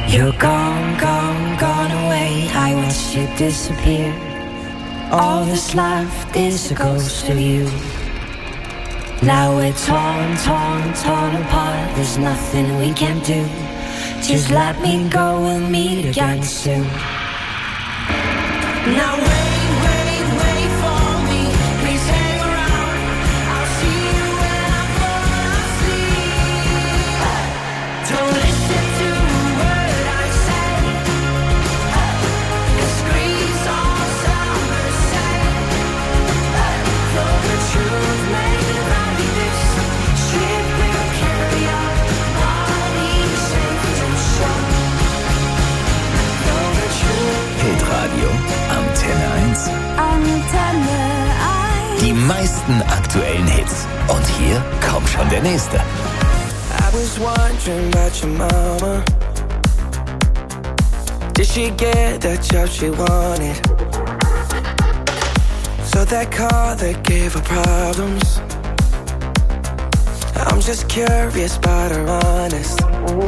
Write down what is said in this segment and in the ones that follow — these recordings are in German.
You're gone, gone, gone away. I watched you disappear. All that's left is a ghost of you. Now we're torn, torn, torn apart. There's nothing we can do. Just let me go, we'll meet again soon. Now wait, wait, wait for me. Please hang around. I'll see you when I'm falling asleep. Don't listen to a word I say. The screams all sound the same. Though the truth may vary, this ship will carry our bodies safe and strong. Though the truth. Hitradio Antenne 1. Antenne 1. Die meisten aktuellen Hits. Und hier kommt schon der nächste. I was wondering about your mama. Did she get that job she wanted? So that car that gave her problems. I'm just curious about her honest.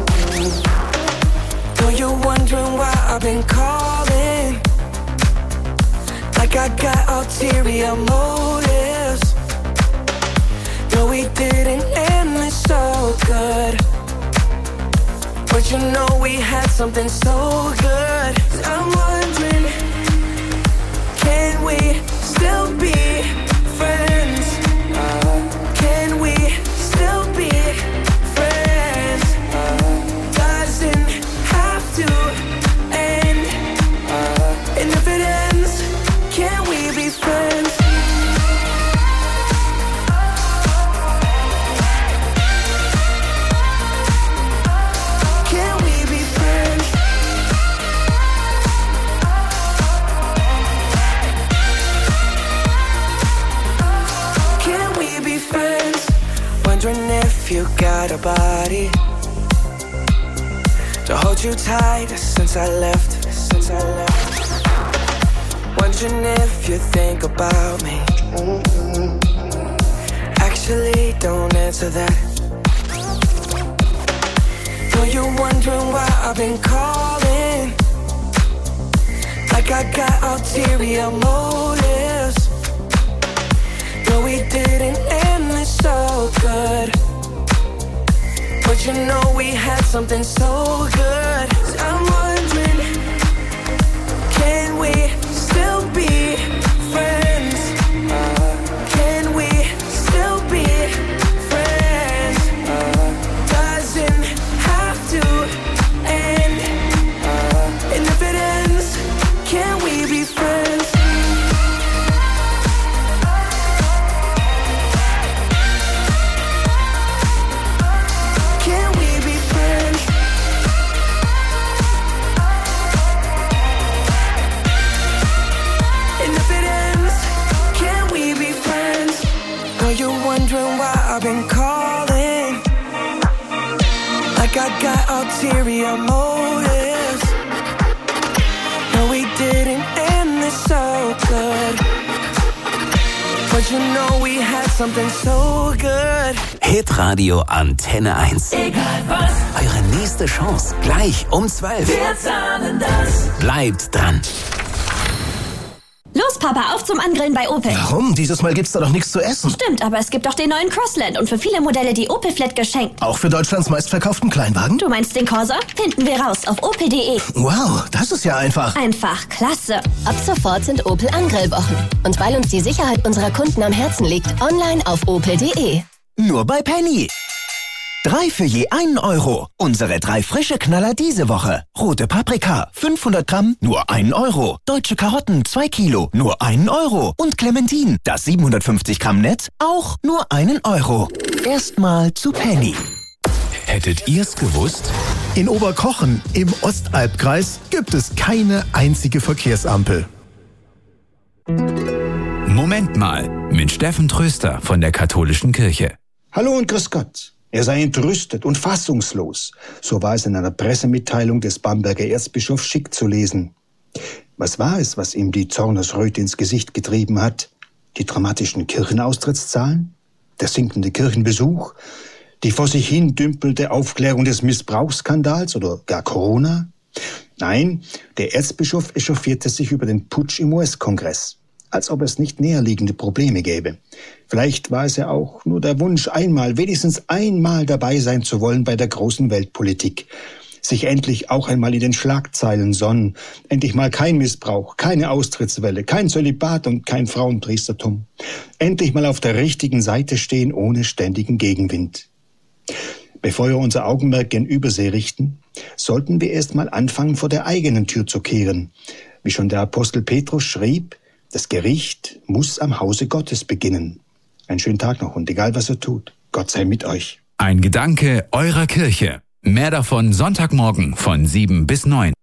Though you're wondering why I've been calling, like I got ulterior motives. No, we didn't end this so good, but you know we had something so good. I'm wondering, can we still be friends? Can we still be friends? Doesn't have to end. And if it ends, can we be friends? Can we be friends? Can we be friends? Wondering if you got a body to hold you tight since I left. Wondering if you think about me. Actually, don't answer that. Though you're wondering why I've been calling, like I got ulterior motives. No, we didn't end this so good, but you know we had something so good. I'm wondering, can we still be friends? Can we still be friends? Doesn't have to end. And if it ends, can we be friends? Can we be friends? And if it ends, can we be friends? Are you wondering why I've been calling, like I got ulterior motives? No, we didn't end this so good, but you know we had something so good. Hitradio Antenne 1. Egal was, Eure nächste Chance. Gleich um 12. wir zahlen das. Bleibt dran. Los, Papa, auf zum Angrillen bei Opel. Warum? Dieses Mal gibt's da doch nichts zu essen. Stimmt, aber es gibt doch den neuen Crossland und für viele Modelle die Opel Flat geschenkt. Auch für Deutschlands meistverkauften Kleinwagen? Du meinst den Corsa? Finden wir raus auf opel.de. Wow, das ist ja einfach. Einfach klasse. Ab sofort sind Opel Angrillwochen. Und weil uns die Sicherheit unserer Kunden am Herzen liegt, online auf opel.de. Nur bei Penny. 3 für je 1 Euro. Unsere 3 frische Knaller diese Woche. Rote Paprika, 500 Gramm, nur 1 Euro. Deutsche Karotten, 2 Kilo, nur 1 Euro. Und Clementin, das 750 Gramm Netz, auch nur 1 Euro. Erstmal zu Penny. Hättet ihr's gewusst? In Oberkochen im Ostalbkreis gibt es keine einzige Verkehrsampel. Moment mal, mit Steffen Tröster von der Katholischen Kirche. Hallo und grüß Gott. Er sei entrüstet und fassungslos. So war es in einer Pressemitteilung des Bamberger Erzbischofs Schick zu lesen. Was war es, was ihm die Zornesröte ins Gesicht getrieben hat? Die dramatischen Kirchenaustrittszahlen? Der sinkende Kirchenbesuch? Die vor sich hin dümpelte Aufklärung des Missbrauchsskandals oder gar Corona? Nein, der Erzbischof echauffierte sich über den Putsch im US-Kongress, als ob es nicht näherliegende Probleme gäbe. Vielleicht war es ja auch nur der Wunsch, wenigstens einmal dabei sein zu wollen bei der großen Weltpolitik. Sich endlich auch einmal in den Schlagzeilen sonnen. Endlich mal kein Missbrauch, keine Austrittswelle, kein Zölibat und kein Frauenpriestertum. Endlich mal auf der richtigen Seite stehen, ohne ständigen Gegenwind. Bevor wir unser Augenmerk gen Übersee richten, sollten wir erst mal anfangen, vor der eigenen Tür zu kehren. Wie schon der Apostel Petrus schrieb, das Gericht muss am Hause Gottes beginnen. Einen schönen Tag noch und egal was ihr tut, Gott sei mit euch. Ein Gedanke eurer Kirche. Mehr davon Sonntagmorgen von 7 bis 9.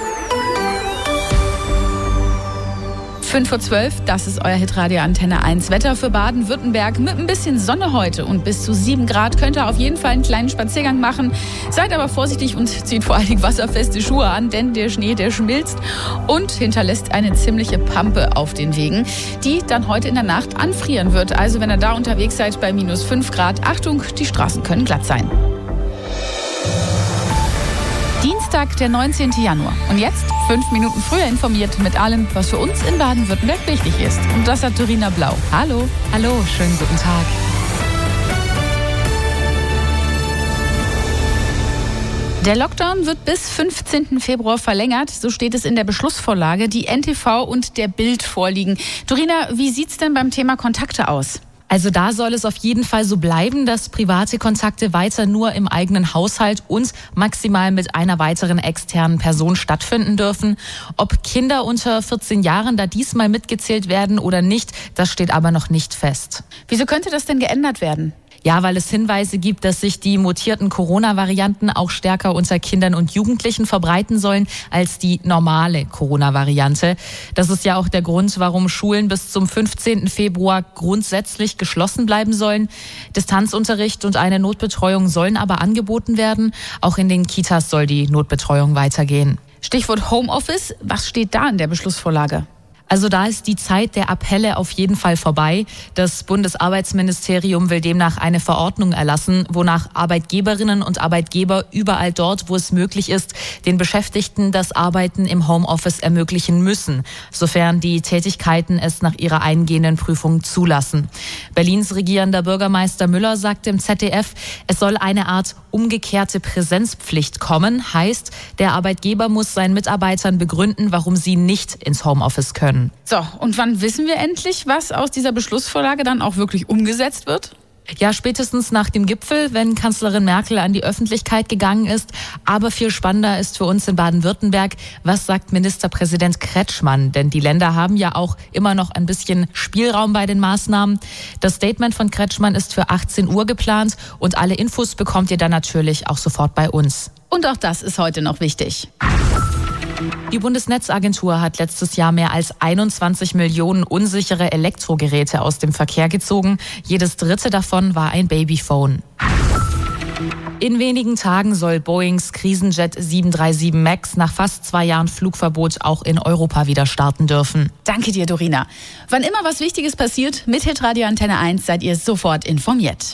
5:12 Uhr, das ist euer Hitradio Antenne 1. Wetter für Baden-Württemberg mit ein bisschen Sonne heute und bis zu 7 Grad. Könnt ihr auf jeden Fall einen kleinen Spaziergang machen. Seid aber vorsichtig und zieht vor allen Dingen wasserfeste Schuhe an, denn der Schnee, der schmilzt und hinterlässt eine ziemliche Pampe auf den Wegen, die dann heute in der Nacht anfrieren wird. Also wenn ihr da unterwegs seid bei -5 Grad, Achtung, die Straßen können glatt sein. Dienstag, der 19. Januar. Und jetzt 5 Minuten früher informiert mit allem, was für uns in Baden-Württemberg wichtig ist. Und das hat Dorina Blau. Hallo. Hallo, schönen guten Tag. Der Lockdown wird bis 15. Februar verlängert. So steht es in der Beschlussvorlage, die NTV und der Bild vorliegen. Dorina, wie sieht's denn beim Thema Kontakte aus? Also da soll es auf jeden Fall so bleiben, dass private Kontakte weiter nur im eigenen Haushalt und maximal mit einer weiteren externen Person stattfinden dürfen. Ob Kinder unter 14 Jahren da diesmal mitgezählt werden oder nicht, das steht aber noch nicht fest. Wieso könnte das denn geändert werden? Ja, weil es Hinweise gibt, dass sich die mutierten Corona-Varianten auch stärker unter Kindern und Jugendlichen verbreiten sollen als die normale Corona-Variante. Das ist ja auch der Grund, warum Schulen bis zum 15. Februar grundsätzlich geschlossen bleiben sollen. Distanzunterricht und eine Notbetreuung sollen aber angeboten werden. Auch in den Kitas soll die Notbetreuung weitergehen. Stichwort Homeoffice. Was steht da in der Beschlussvorlage? Also da ist die Zeit der Appelle auf jeden Fall vorbei. Das Bundesarbeitsministerium will demnach eine Verordnung erlassen, wonach Arbeitgeberinnen und Arbeitgeber überall dort, wo es möglich ist, den Beschäftigten das Arbeiten im Homeoffice ermöglichen müssen, sofern die Tätigkeiten es nach ihrer eingehenden Prüfung zulassen. Berlins regierender Bürgermeister Müller sagte im ZDF, es soll eine Art umgekehrte Präsenzpflicht kommen. Heißt, der Arbeitgeber muss seinen Mitarbeitern begründen, warum sie nicht ins Homeoffice können. So, und wann wissen wir endlich, was aus dieser Beschlussvorlage dann auch wirklich umgesetzt wird? Ja, spätestens nach dem Gipfel, wenn Kanzlerin Merkel an die Öffentlichkeit gegangen ist. Aber viel spannender ist für uns in Baden-Württemberg, was sagt Ministerpräsident Kretschmann? Denn die Länder haben ja auch immer noch ein bisschen Spielraum bei den Maßnahmen. Das Statement von Kretschmann ist für 18 Uhr geplant und alle Infos bekommt ihr dann natürlich auch sofort bei uns. Und auch das ist heute noch wichtig. Die Bundesnetzagentur hat letztes Jahr mehr als 21 Millionen unsichere Elektrogeräte aus dem Verkehr gezogen. Jedes dritte davon war ein Babyphone. In wenigen Tagen soll Boeings Krisenjet 737 MAX nach fast 2 Jahren Flugverbot auch in Europa wieder starten dürfen. Danke dir, Dorina. Wann immer was Wichtiges passiert, mit Hitradio Antenne 1 seid ihr sofort informiert.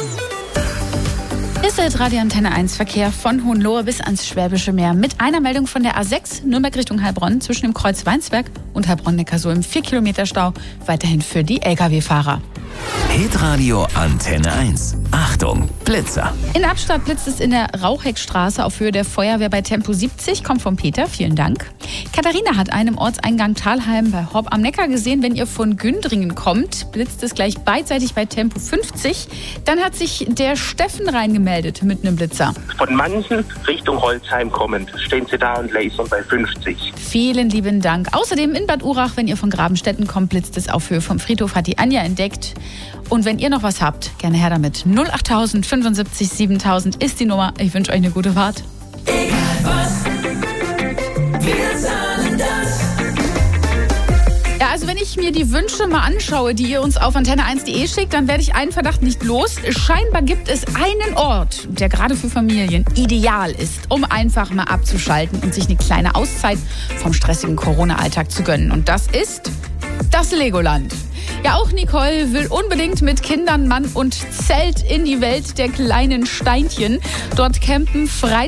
Ist Hitradio Antenne 1 Verkehr von Hohenlohe bis ans Schwäbische Meer mit einer Meldung von der A6 Nürnberg Richtung Heilbronn zwischen dem Kreuz Weinsberg und Heilbronn-Neckarsulm 4 Kilometer Stau, weiterhin für die Lkw-Fahrer. Hitradio Antenne 1. Achtung, Blitzer. In Abstadt blitzt es in der Raucheckstraße auf Höhe der Feuerwehr bei Tempo 70. Kommt vom Peter, vielen Dank. Katharina hat einen im Ortseingang Thalheim bei Horb am Neckar gesehen. Wenn ihr von Gündringen kommt, blitzt es gleich beidseitig bei Tempo 50. Dann hat sich der Steffen reingemeldet mit einem Blitzer. Von Mansen Richtung Holzheim kommend stehen sie da und lasern bei 50. Vielen lieben Dank. Außerdem in Bad Urach, wenn ihr von Grabenstetten kommt, blitzt es auf Höhe vom Friedhof, hat die Anja entdeckt. Und wenn ihr noch was habt, gerne her damit. 08000 75 7000 ist die Nummer. Ich wünsche euch eine gute Fahrt. Egal was, wir zahlen das. Ja, also wenn ich mir die Wünsche mal anschaue, die ihr uns auf antenne1.de schickt, dann werde ich einen Verdacht nicht los. Scheinbar gibt es einen Ort, der gerade für Familien ideal ist, um einfach mal abzuschalten und sich eine kleine Auszeit vom stressigen Corona-Alltag zu gönnen. Und das ist das Legoland. Ja, auch Nicole will unbedingt mit Kindern, Mann und Zelt in die Welt der kleinen Steinchen. Dort campen,